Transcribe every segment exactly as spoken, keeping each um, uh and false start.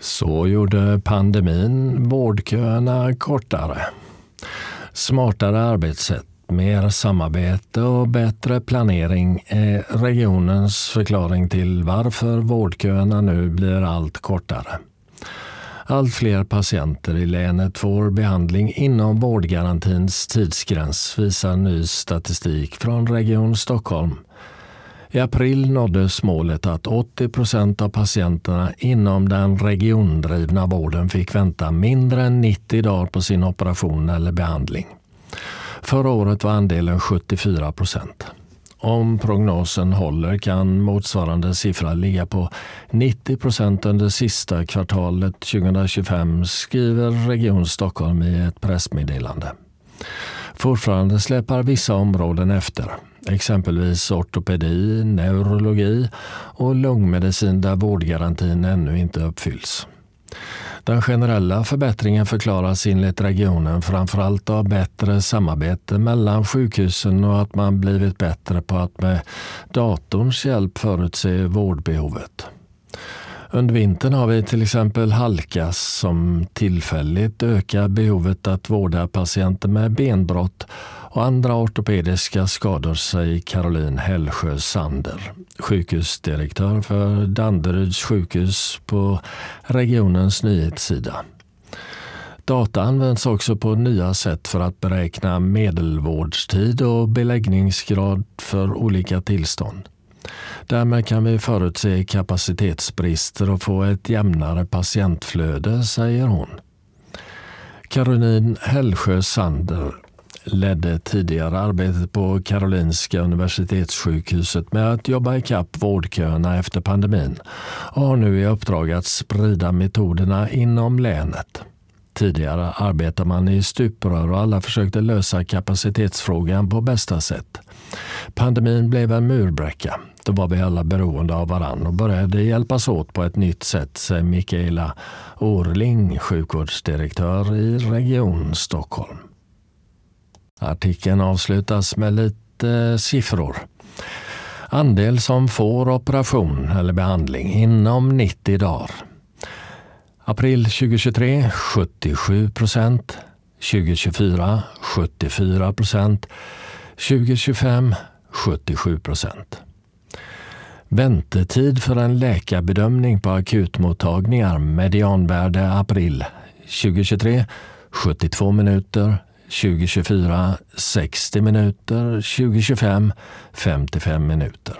Så gjorde pandemin vårdköerna kortare. Smartare arbetssätt, mer samarbete och bättre planering är regionens förklaring till varför vårdköerna nu blir allt kortare. Allt fler patienter i länet får behandling inom vårdgarantins tidsgräns, visar ny statistik från Region Stockholm. I april nåddes målet att åttio procent av patienterna inom den regiondrivna vården fick vänta mindre än nittio dagar på sin operation eller behandling. Förra året var andelen sjuttiofyra procent. Om prognosen håller kan motsvarande siffra ligga på nittio procent under sista kvartalet tjugohundratjugofem, skriver Region Stockholm i ett pressmeddelande. Fortfarande släpar vissa områden efter, exempelvis ortopedi, neurologi och lungmedicin där vårdgarantin ännu inte uppfylls. Den generella förbättringen förklaras enligt regionen framförallt av bättre samarbete mellan sjukhusen och att man blivit bättre på att med datorns hjälp förutse vårdbehovet. Under vintern har vi till exempel halka som tillfälligt ökar behovet att vårda patienter med benbrott och andra ortopediska skador, säger Caroline Hällsjö Sander, sjukhusdirektör för Danderyds sjukhus på regionens nyhetssida. Data används också på nya sätt för att beräkna medelvårdstid och beläggningsgrad för olika tillstånd. Därmed kan vi förutse kapacitetsbrister och få ett jämnare patientflöde, säger hon. Caroline Hällsjö Sander ledde tidigare arbetet på Karolinska universitetssjukhuset med att jobba ikapp vårdköerna efter pandemin och har nu i uppdrag att sprida metoderna inom länet. Tidigare arbetade man i stuprör och alla försökte lösa kapacitetsfrågan på bästa sätt. Pandemin blev en murbräcka. Då var vi alla beroende av varann och började hjälpas åt på ett nytt sätt, säger Mikaela Orling, sjukvårdsdirektör i Region Stockholm. Artikeln avslutas med lite siffror. Andel som får operation eller behandling inom nittio dagar. April tjugohundratjugotre sjuttiosju procent, tjugohundratjugofyra sjuttiofyra procent, tjugohundratjugofem sjuttiosju procent. Väntetid för en läkarbedömning på akutmottagningar, medianvärde april tjugohundratjugotre sjuttiotvå minuter, tjugohundratjugofyra sextio minuter, tjugohundratjugofem femtiofem minuter.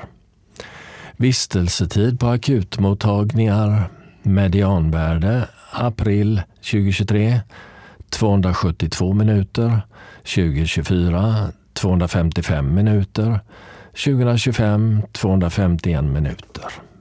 Vistelsetid på akutmottagningar, medianvärde april tjugohundratjugotre tvåhundrasjuttiotvå minuter, tjugohundratjugofyra tvåhundrafemtiofem minuter, tjugohundratjugofem tvåhundrafemtioen minuter.